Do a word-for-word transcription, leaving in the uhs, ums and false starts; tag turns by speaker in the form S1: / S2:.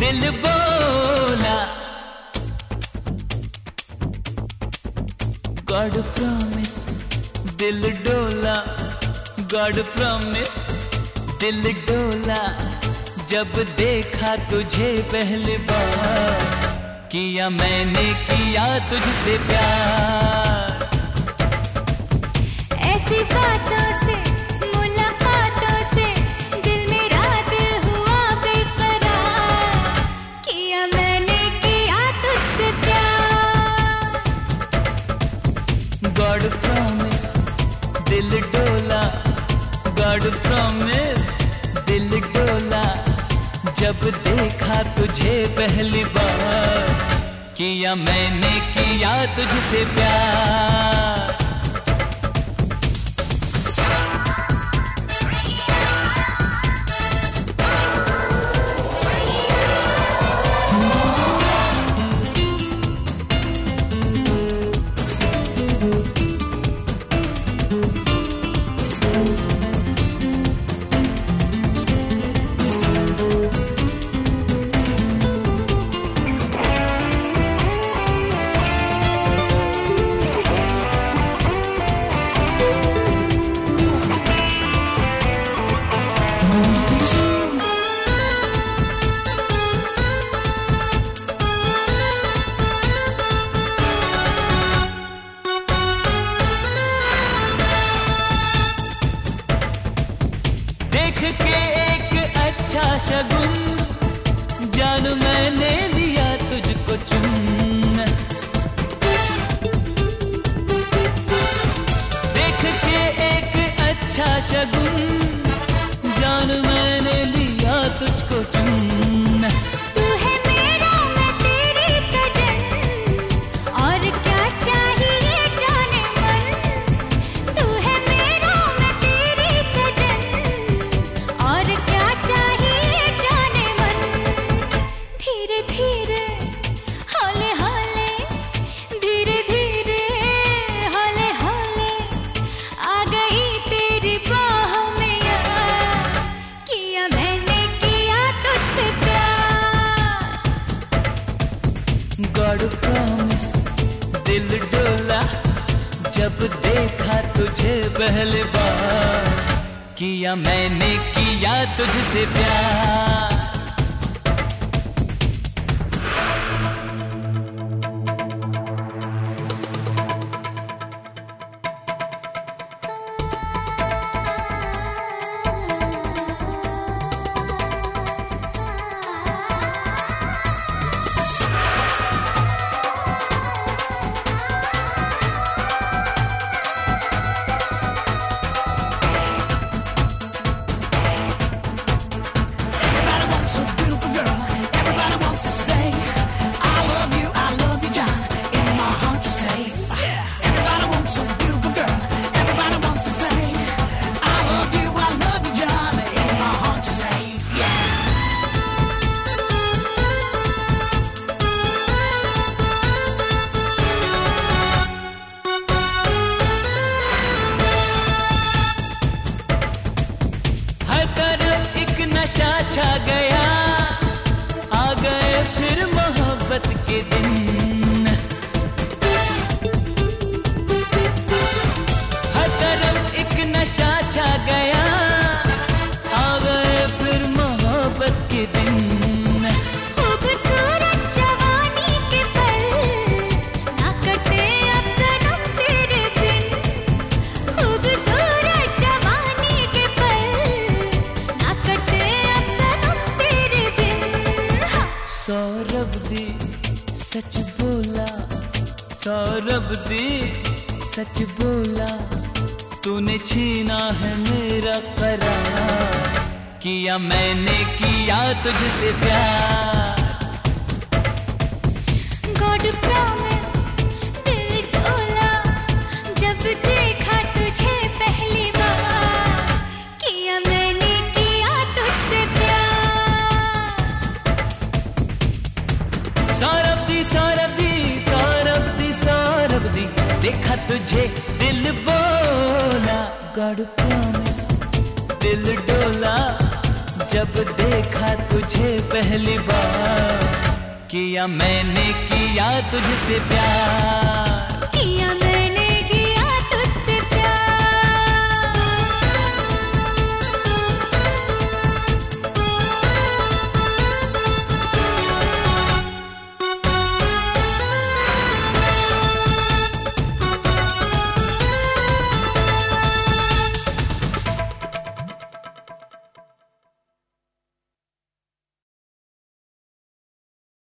S1: दिल बोला God promise दिल डोला गॉड प्रॉमिस दिल डोला जब देखा तुझे पहली बार किया मैंने किया तुझसे प्यार
S2: ऐसी बातों से मुलाकातों से दिल मेरा दिल हुआ बेकरार किया मैंने किया तुझसे प्यार
S1: गॉड प्रॉमिस दिल डोला गॉड प्रॉमिस दिल डोला जब देखा तुझे पहली बार किया मैंने किया तुझसे प्यार देख के एक अच्छा शगुन जान मैंने लिया तुझको चुन देख के एक अच्छा शगुन जान मैंने लिया तुझको चुन
S2: तू है मेरा मैं तेरी सजन और क्या चाहिए जाने मन तू है मेरा मैं तेरी सजन और क्या चाहिए जाने मन धीरे धीरे हौले हौले धीरे धीरे हौले हौले आ गई तेरी बाह में यार किया मैंने किया तुझसे प्यार
S1: गॉड प्रॉमिस दिल डोला जब देखा तुझे पहली बार किया मैंने किया तुझसे प्यार छा गया आ गए फिर मोहब्बत के दिन हर तरफ एक नशा छा गया आ गए फिर मोहब्बत के दिन
S2: खूबसूरत जवानी के पल ना कटे अब सनम तेरे बिन खूबसूरत जवानी के पल ना कटे अब सनम तेरे बिन
S1: सौरभ दी सच बोला सौरभ दी सच बोला तूने छीना है मेरा करार किया मैंने किया तुझसे प्यार
S2: गॉड प्रॉमिस दिल डोला जब देखा तुझे पहली बार किया मैंने किया तुझसे प्यार
S1: सौरभ दी सौरभ दी सौरभ दी सौरभ दी देखा तुझे दिल बोला गॉड प्रॉमिस दिल डोला जब देखा तुझे पहली बार, किया मैंने किया तुझसे प्यार,
S2: किया मैंने